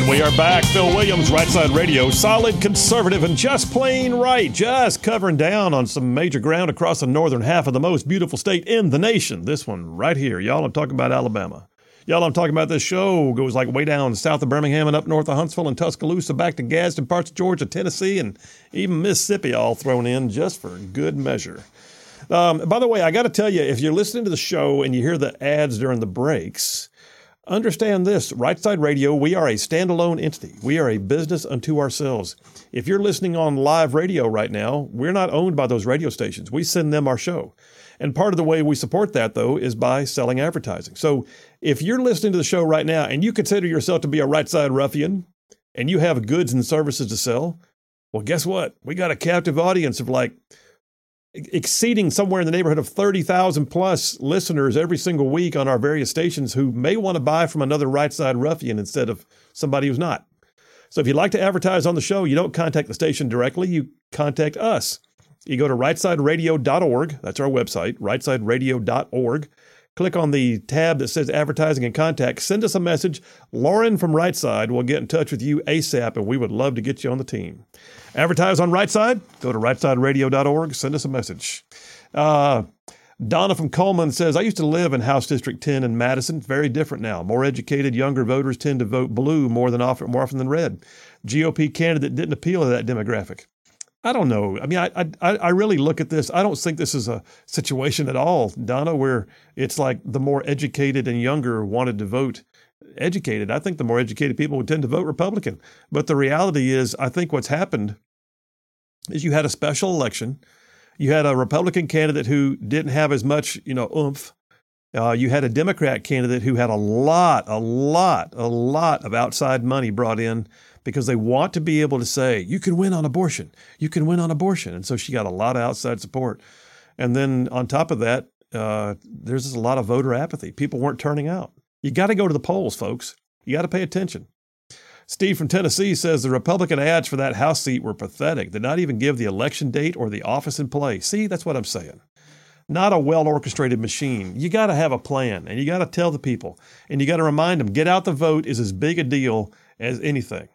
We are back. Phil Williams, Right Side Radio. Solid, conservative, and just plain right. Just covering down on some major ground across the northern half of the most beautiful state in the nation. This one right here. Y'all, I'm talking about Alabama. Y'all, I'm talking about this show goes like way down south of Birmingham and up north of Huntsville and Tuscaloosa, back to Gadsden, parts of Georgia, Tennessee, and even Mississippi all thrown in just for good measure. By the way, I got to tell you, if you're listening to the show and you hear the ads during the breaks, understand this, Right Side Radio, we are a standalone entity. We are a business unto ourselves. If you're listening on live radio right now, we're not owned by those radio stations. We send them our show. And part of the way we support that, though, is by selling advertising. So if you're listening to the show right now and you consider yourself to be a right side ruffian and you have goods and services to sell, well, guess what? We got a captive audience of like exceeding somewhere in the neighborhood of 30,000 plus listeners every single week on our various stations who may want to buy from another right side ruffian instead of somebody who's not. So if you'd like to advertise on the show, you don't contact the station directly, you contact us. You go to rightsideradio.org. That's our website, rightsideradio.org. Click on the tab that says advertising and contact. Send us a message. Lauren from Right Side will get in touch with you ASAP, and we would love to get you on the team. Advertise on Right Side. Go to rightsideradio.org. Send us a message. Donna from Coleman says, I used to live in House District 10 in Madison. It's very different now. More educated, younger voters tend to vote blue more often than red. GOP candidate didn't appeal to that demographic. I don't know. I mean, I really look at this. I don't think this is a situation at all, Donna, where it's like the more educated and younger wanted to vote educated. I think the more educated people would tend to vote Republican. But the reality is, I think what's happened is you had a special election. You had a Republican candidate who didn't have as much, oomph. You had a Democrat candidate who had a lot of outside money brought in because they want to be able to say, you can win on abortion. You can win on abortion. And so she got a lot of outside support. And then on top of that, there's just a lot of voter apathy. People weren't turning out. You got to go to the polls, folks. You got to pay attention. Steve from Tennessee says the Republican ads for that House seat were pathetic. Did not even give the election date or the office in play. See, that's what I'm saying. Not a well-orchestrated machine. You got to have a plan, and you got to tell the people, and you got to remind them, get out the vote is as big a deal as anything.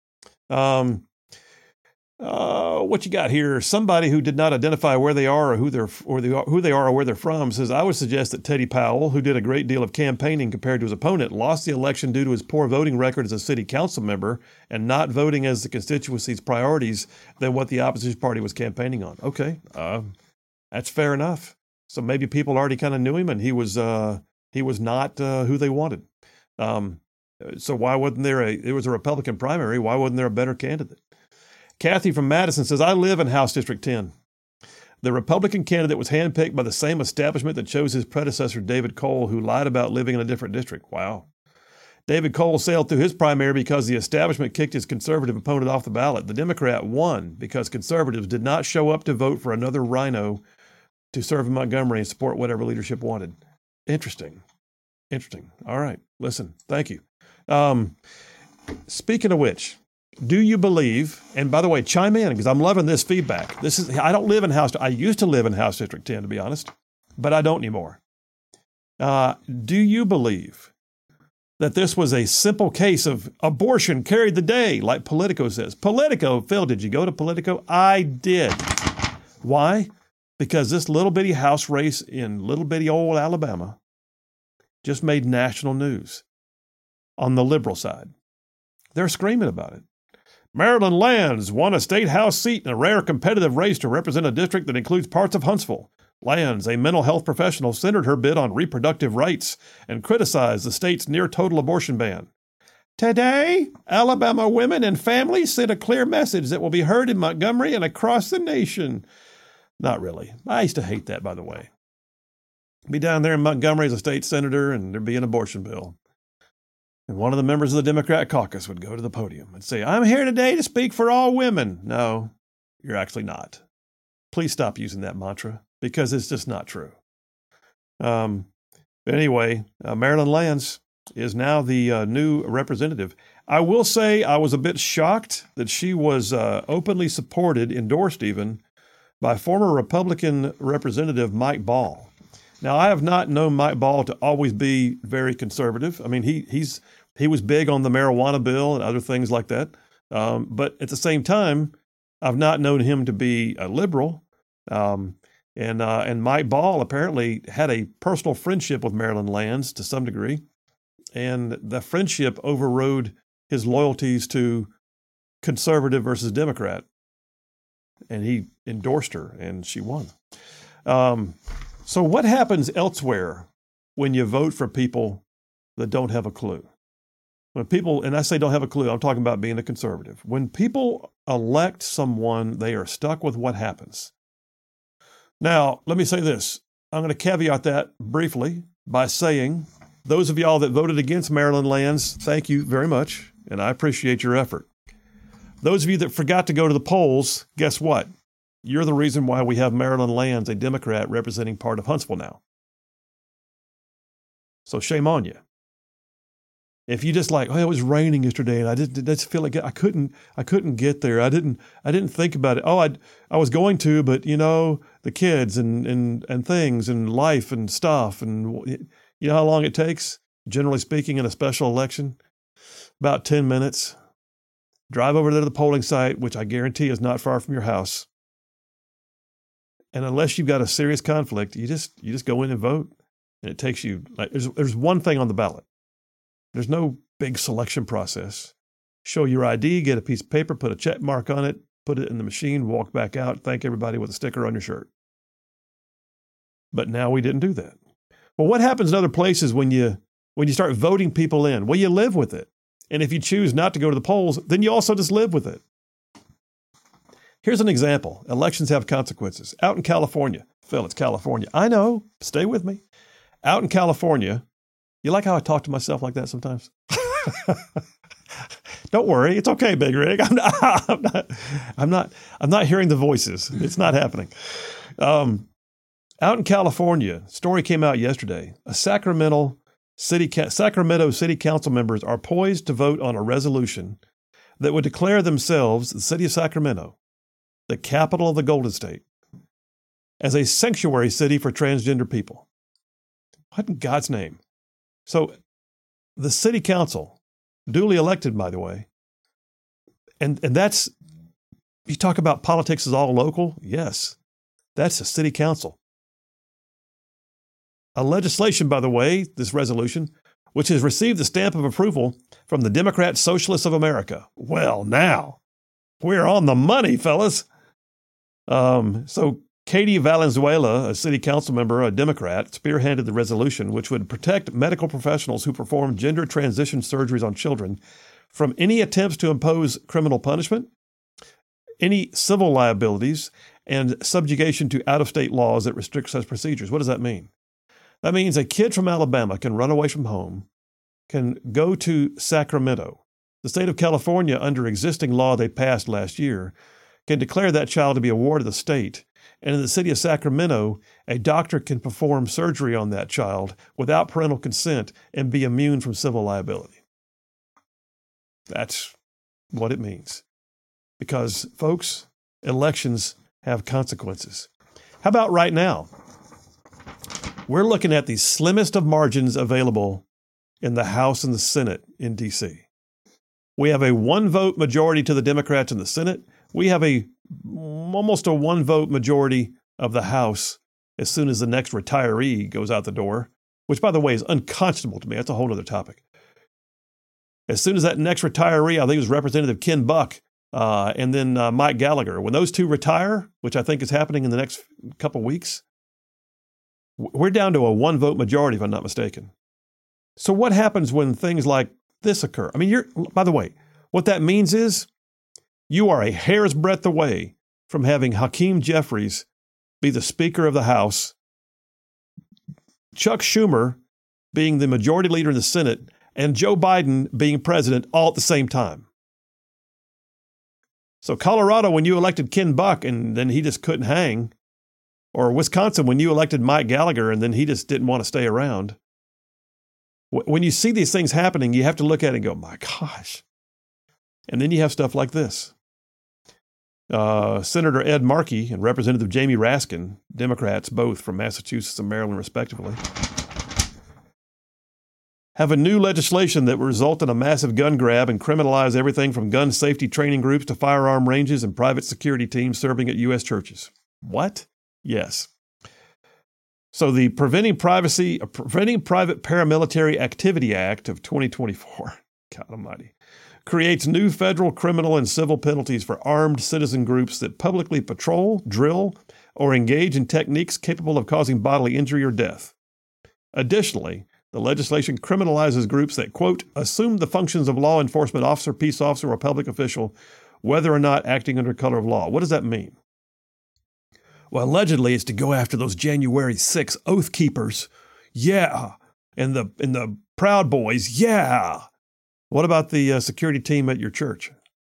What you got here? Somebody who did not identify where they are or who they are or where they're from says, I would suggest that Teddy Powell, who did a great deal of campaigning compared to his opponent, lost the election due to his poor voting record as a city council member and not voting as the constituency's priorities than what the opposition party was campaigning on. Okay, that's fair enough. So maybe people already kind of knew him and he was not who they wanted. So why wasn't there was a Republican primary, why wasn't there a better candidate? Kathy from Madison says, I live in House District 10. The Republican candidate was handpicked by the same establishment that chose his predecessor, David Cole, who lied about living in a different district. Wow. David Cole sailed through his primary because the establishment kicked his conservative opponent off the ballot. The Democrat won because conservatives did not show up to vote for another rhino to serve in Montgomery and support whatever leadership wanted. Interesting. All right. Listen, thank you. Speaking of which, do you believe, and by the way, chime in because I'm loving this feedback. I don't live in I used to live in House District 10, to be honest, but I don't anymore. Do you believe that this was a simple case of abortion carried the day, like Politico says? Politico, Phil, did you go to Politico? I did. Why? Because this little bitty House race in little bitty old Alabama just made national news on the liberal side. They're screaming about it. Marilyn Lands won a state House seat in a rare competitive race to represent a district that includes parts of Huntsville. Lands, a mental health professional, centered her bid on reproductive rights and criticized the state's near-total abortion ban. Today, Alabama women and families sent a clear message that will be heard in Montgomery and across the nation. Not really. I used to hate that, by the way. Be down there in Montgomery as a state senator and there'd be an abortion bill. And one of the members of the Democrat caucus would go to the podium and say, I'm here today to speak for all women. No, you're actually not. Please stop using that mantra because it's just not true. But anyway, Marilyn Lands is now the new representative. I will say I was a bit shocked that she was openly supported, endorsed even, by former Republican Representative Mike Ball. Now, I have not known Mike Ball to always be very conservative. I mean, he's He was big on the marijuana bill and other things like that. But at the same time, I've not known him to be a liberal. And Mike Ball apparently had a personal friendship with Marilyn Lands to some degree. And the friendship overrode his loyalties to conservative versus Democrat. And he endorsed her, and she won. So what happens elsewhere when you vote for people that don't have a clue? When people, and I say don't have a clue, I'm talking about being a conservative. When people elect someone, they are stuck with what happens. Now, let me say this. I'm going to caveat that briefly by saying, those of y'all that voted against Marilyn Lands, thank you very much, and I appreciate your effort. Those of you that forgot to go to the polls, guess what? You're the reason why we have Marilyn Lands, a Democrat, representing part of Huntsville now. So shame on you. If you just like, oh, it was raining yesterday, and I just feel like I couldn't get there. I didn't think about it. Oh, I was going to, but the kids and things and life and stuff, and you know how long it takes, generally speaking, in a special election? About 10 minutes. Drive over there to the polling site, which I guarantee is not far from your house. And unless you've got a serious conflict, you just go in and vote. And it takes you, like, there's one thing on the ballot. There's no big selection process. Show your ID, get a piece of paper, put a check mark on it, put it in the machine, walk back out, thank everybody with a sticker on your shirt. But now we didn't do that. Well, what happens in other places when you start voting people in? Well, you live with it. And if you choose not to go to the polls, then you also just live with it. Here's an example. Elections have consequences. Out in California, Phil, it's California. I know. Stay with me. Out in California, you like how I talk to myself like that sometimes? Don't worry. It's okay, Big Rig. I'm not hearing the voices. It's not happening. Out in California, story came out yesterday. Sacramento City Council members are poised to vote on a resolution that would declare themselves, the city of Sacramento, the capital of the Golden State, as a sanctuary city for transgender people. What in God's name? So the city council, duly elected, by the way, and that's, you talk about politics is all local? Yes, that's a city council. A legislation, by the way, this resolution, which has received the stamp of approval from the Democrat Socialists of America. Well, now, we're on the money, fellas. So Katie Valenzuela, a city council member, a Democrat, spearheaded the resolution, which would protect medical professionals who perform gender transition surgeries on children from any attempts to impose criminal punishment, any civil liabilities, and subjugation to out-of-state laws that restrict such procedures. What does that mean? That means a kid from Alabama can run away from home, can go to Sacramento. The state of California, under existing law they passed last year, can declare that child to be a ward of the state. And in the city of Sacramento, a doctor can perform surgery on that child without parental consent and be immune from civil liability. That's what it means. Because, folks, elections have consequences. How about right now? We're looking at the slimmest of margins available in the House and the Senate in D.C. We have a one-vote majority to the Democrats in the Senate. We have almost a one-vote majority of the House as soon as the next retiree goes out the door, which, by the way, is unconscionable to me. That's a whole other topic. As soon as that next retiree, I think it was Representative Ken Buck, and then Mike Gallagher, when those two retire, which I think is happening in the next couple weeks, we're down to a one-vote majority, if I'm not mistaken. So what happens when things like this occur? I mean, by the way, what that means is you are a hair's breadth away from having Hakeem Jeffries be the Speaker of the House, Chuck Schumer being the majority leader in the Senate, and Joe Biden being president all at the same time. So Colorado, when you elected Ken Buck and then he just couldn't hang, or Wisconsin, when you elected Mike Gallagher and then he just didn't want to stay around. When you see these things happening, you have to look at it and go, my gosh. And then you have stuff like this. Senator Ed Markey and Representative Jamie Raskin, Democrats both from Massachusetts and Maryland respectively, have a new legislation that will result in a massive gun grab and criminalize everything from gun safety training groups to firearm ranges and private security teams serving at U.S. churches. What? Yes. So the Preventing Private Paramilitary Activity Act of 2024, God almighty, creates new federal criminal and civil penalties for armed citizen groups that publicly patrol, drill, or engage in techniques capable of causing bodily injury or death. Additionally, the legislation criminalizes groups that, quote, assume the functions of law enforcement officer, peace officer, or public official, whether or not acting under color of law. What does that mean? Well, allegedly, it's to go after those January 6 Oath Keepers. Yeah. And the Proud Boys. Yeah. What about the security team at your church?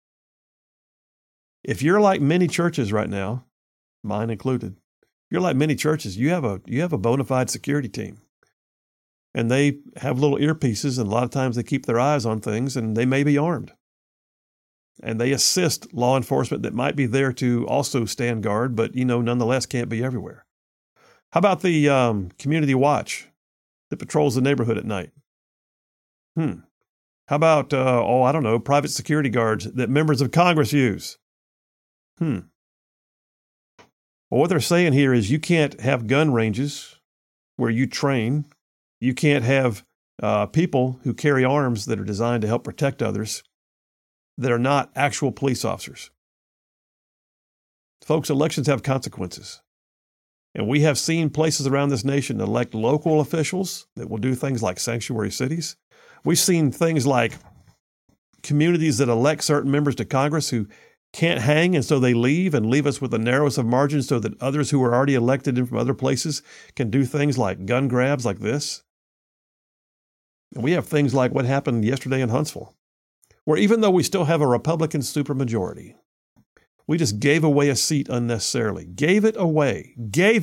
If you're like many churches right now, mine included, you're like many churches, you have a bona fide security team. And they have little earpieces, and a lot of times they keep their eyes on things, and they may be armed. And they assist law enforcement that might be there to also stand guard, but, nonetheless can't be everywhere. How about the community watch that patrols the neighborhood at night? How about, private security guards that members of Congress use? Well, what they're saying here is you can't have gun ranges where you train. You can't have people who carry arms that are designed to help protect others that are not actual police officers. Folks, elections have consequences. And we have seen places around this nation elect local officials that will do things like sanctuary cities. We've seen things like communities that elect certain members to Congress who can't hang, and so they leave us with the narrowest of margins so that others who are already elected in from other places can do things like gun grabs like this. And we have things like what happened yesterday in Huntsville, where even though we still have a Republican supermajority, we just gave away a seat unnecessarily. Gave it away.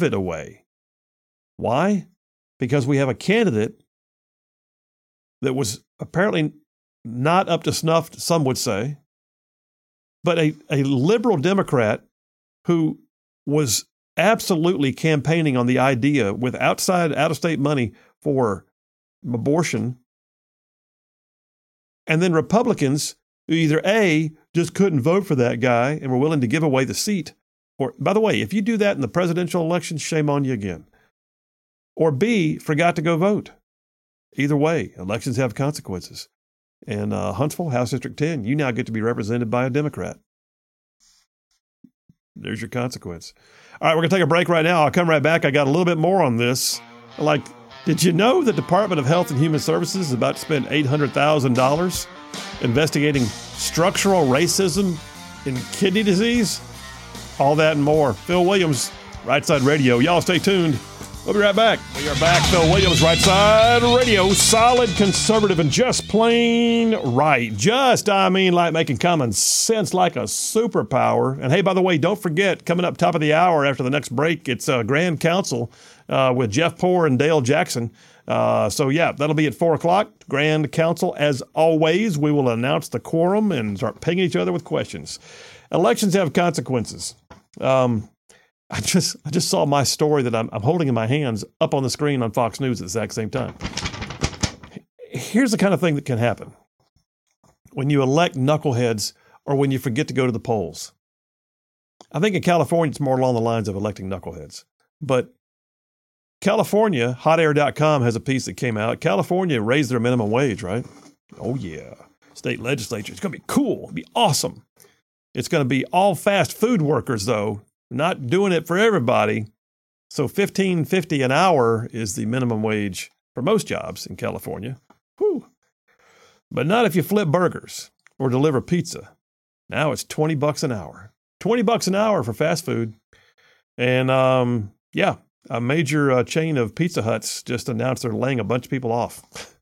Why? Because we have a candidate that was apparently not up to snuff, some would say, but a liberal Democrat who was absolutely campaigning on the idea with out-of-state money for abortion. And then Republicans who either A, just couldn't vote for that guy and were willing to give away the seat, or, by the way, if you do that in the presidential election, shame on you again. Or B, forgot to go vote. Either way, elections have consequences. And Huntsville, House District 10, you now get to be represented by a Democrat. There's your consequence. All right, we're going to take a break right now. I'll come right back. I got a little bit more on this. Did you know the Department of Health and Human Services is about to spend $800,000 investigating structural racism in kidney disease? All that and more. Phil Williams, Right Side Radio. Y'all stay tuned. We'll be right back. We are back. Phil Williams, Right Side Radio. Solid, conservative, and just plain right. Like making common sense like a superpower. And hey, by the way, don't forget, coming up top of the hour after the next break, it's Grand Council with Jeff Poore and Dale Jackson. That'll be at 4 o'clock. Grand Council, as always. We will announce the quorum and start pinging each other with questions. Elections have consequences. I just saw my story that I'm holding in my hands up on the screen on Fox News at the exact same time. Here's the kind of thing that can happen when you elect knuckleheads or when you forget to go to the polls. I think in California, it's more along the lines of electing knuckleheads. But California, hotair.com has a piece that came out. California raised their minimum wage, right? Oh, yeah. State legislature. It's going to be cool. It'll be awesome. It's going to be all fast food workers, though. Not doing it for everybody. So $15.50 an hour is the minimum wage for most jobs in California. Whew. But not if you flip burgers or deliver pizza. Now it's $20 an hour. $20 an hour for fast food. And a major chain of Pizza Huts just announced they're laying a bunch of people off.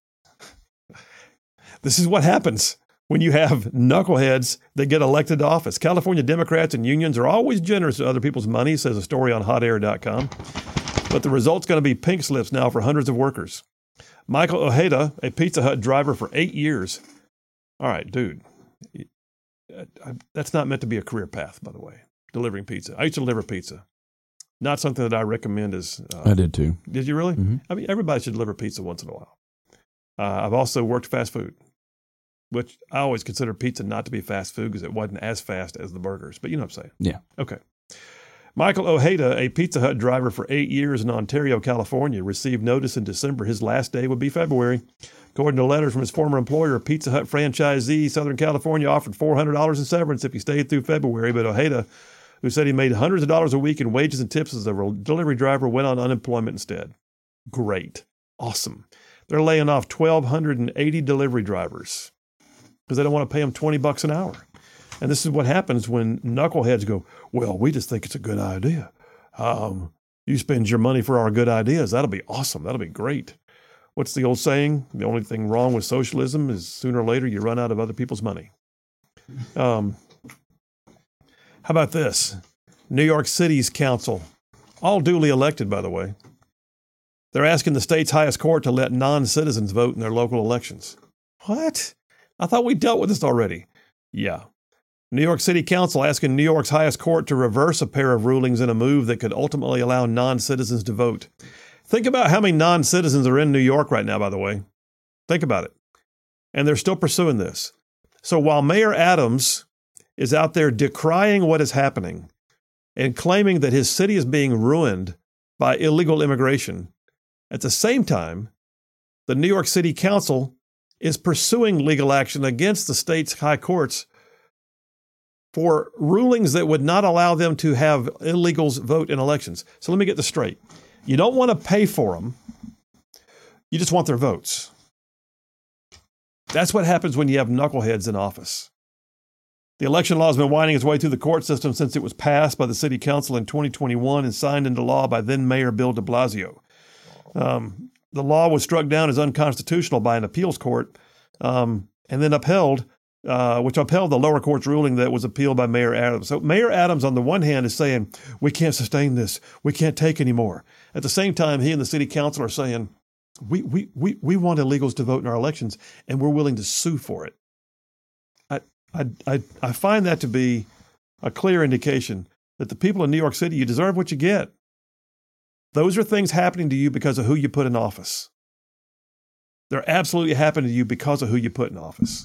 This is what happens when you have knuckleheads that get elected to office. California Democrats and unions are always generous to other people's money, says a story on hotair.com. But the result's going to be pink slips now for hundreds of workers. Michael Ojeda, a Pizza Hut driver for 8 years. All right, dude. That's not meant to be a career path, by the way, delivering pizza. I used to deliver pizza. Not something that I recommend as... I did too. Did you really? Mm-hmm. I mean, everybody should deliver pizza once in a while. I've also worked fast food, which I always consider pizza not to be fast food because it wasn't as fast as the burgers. But you know what I'm saying. Yeah. Okay. Michael Ojeda, a Pizza Hut driver for 8 years in Ontario, California, received notice in December his last day would be February. According to letters from his former employer, Pizza Hut franchisee Southern California offered $400 in severance if he stayed through February, but Ojeda, who said he made hundreds of dollars a week in wages and tips as a delivery driver, went on unemployment instead. Great. Awesome. They're laying off 1,280 delivery drivers because they don't want to pay them $20 an hour. And this is what happens when knuckleheads go, well, we just think it's a good idea. You spend your money for our good ideas. That'll be awesome. That'll be great. What's the old saying? The only thing wrong with socialism is sooner or later you run out of other people's money. How about this? New York City's council, all duly elected, by the way. They're asking the state's highest court to let non-citizens vote in their local elections. What? I thought we dealt with this already. Yeah. New York City Council asking New York's highest court to reverse a pair of rulings in a move that could ultimately allow non-citizens to vote. Think about how many non-citizens are in New York right now, by the way. Think about it. And they're still pursuing this. So while Mayor Adams is out there decrying what is happening and claiming that his city is being ruined by illegal immigration, at the same time, the New York City Council is pursuing legal action against the state's high courts for rulings that would not allow them to have illegals vote in elections. So let me get this straight. You don't want to pay for them. You just want their votes. That's what happens when you have knuckleheads in office. The election law has been winding its way through the court system since it was passed by the city council in 2021 and signed into law by then Mayor Bill de Blasio. The law was struck down as unconstitutional by an appeals court and then upheld, which upheld the lower court's ruling that was appealed by Mayor Adams. So Mayor Adams, on the one hand, is saying, we can't sustain this. We can't take anymore. At the same time, he and the city council are saying, we want illegals to vote in our elections, and we're willing to sue for it. I find that to be a clear indication that the people in New York City, you deserve what you get. Those are things happening to you because of who you put in office. They're absolutely happening to you because of who you put in office.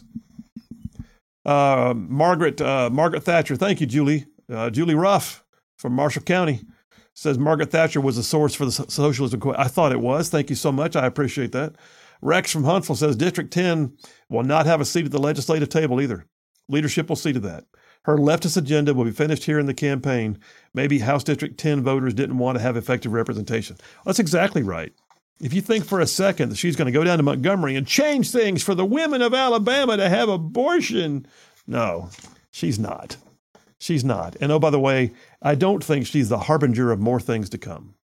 Margaret Thatcher. Thank you, Julie. Julie Ruff from Marshall County says Margaret Thatcher was a source for the socialism. I thought it was. Thank you so much. I appreciate that. Rex from Huntsville says District 10 will not have a seat at the legislative table either. Leadership will see to that. Her leftist agenda will be finished here in the campaign. Maybe House District 10 voters didn't want to have effective representation. That's exactly right. If you think for a second that she's going to go down to Montgomery and change things for the women of Alabama to have abortion, no, she's not. She's not. And oh, by the way, I don't think she's the harbinger of more things to come.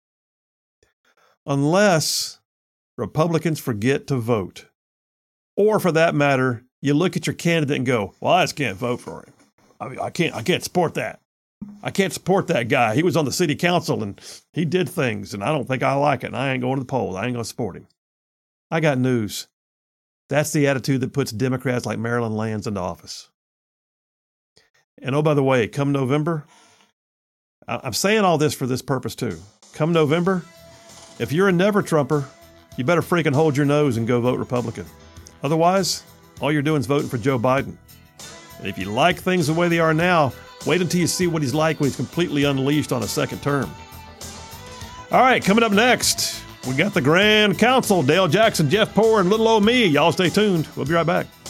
Unless Republicans forget to vote. Or for that matter, you look at your candidate and go, well, I just can't vote for him. I can't support that. I can't support that guy. He was on the city council and he did things and I don't think I like it. And I ain't going to the polls. I ain't going to support him. I got news. That's the attitude that puts Democrats like Marilyn Lands into office. And oh, by the way, come November, I'm saying all this for this purpose too. Come November, if you're a never Trumper, you better freaking hold your nose and go vote Republican. Otherwise, all you're doing is voting for Joe Biden. And if you like things the way they are now, wait until you see what he's like when he's completely unleashed on a second term. All right, coming up next, we got the Grand Council, Dale Jackson, Jeff Poore, and little old me. Y'all stay tuned. We'll be right back.